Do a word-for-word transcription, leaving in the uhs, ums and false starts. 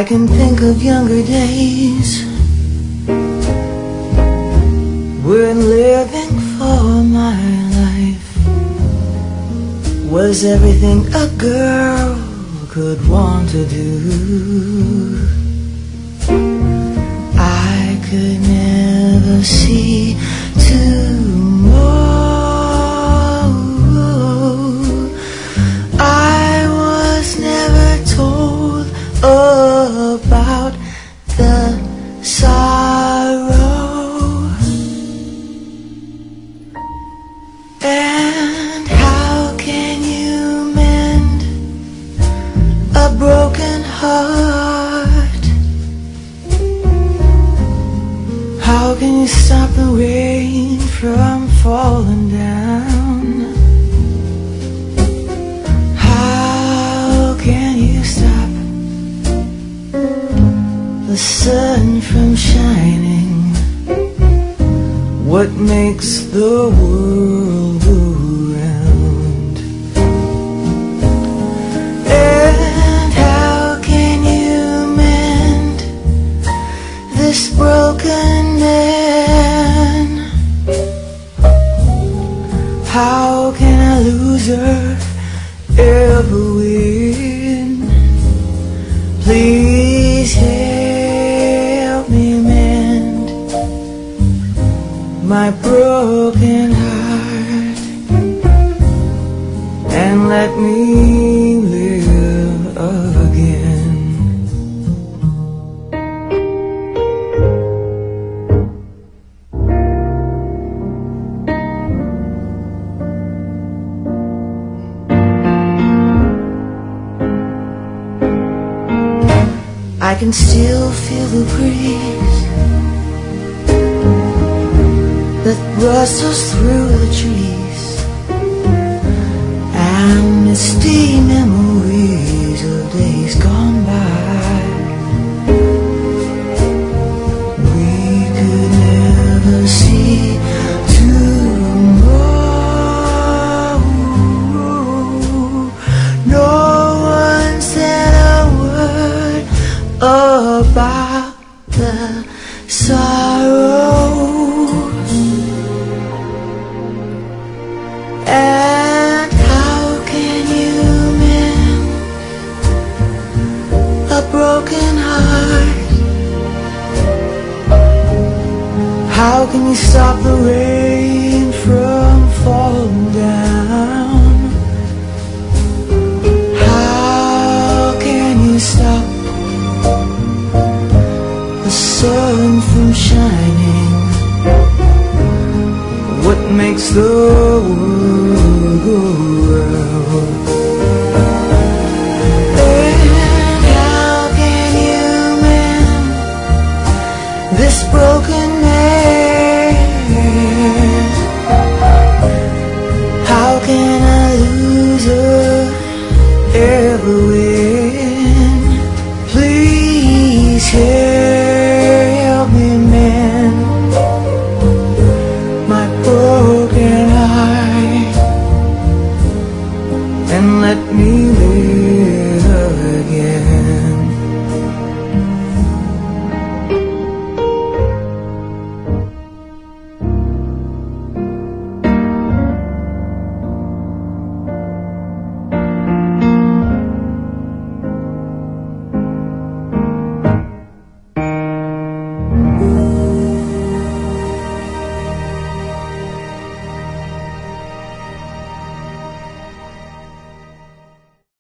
can think of younger days when living for my life was everything a girl could want to do. I could never see tomorrow. I was never told about the sorrow. And how can you mend a broken heart? How can you stop the rain from falling down? How can you stop the sun from shining? What makes the world go round? And how can you mend this broken man? How can I lose her ever win? Please help me mend my broken heart and let me live again. I can still feel the breeze that rustles through the trees, and misty memories of days gone by. We could never see tomorrow. No one said a word about the sorrow. And how can you mend a broken heart? How can you stop the rain from falling down? How can you stop the sun from shining? What makes the world go round?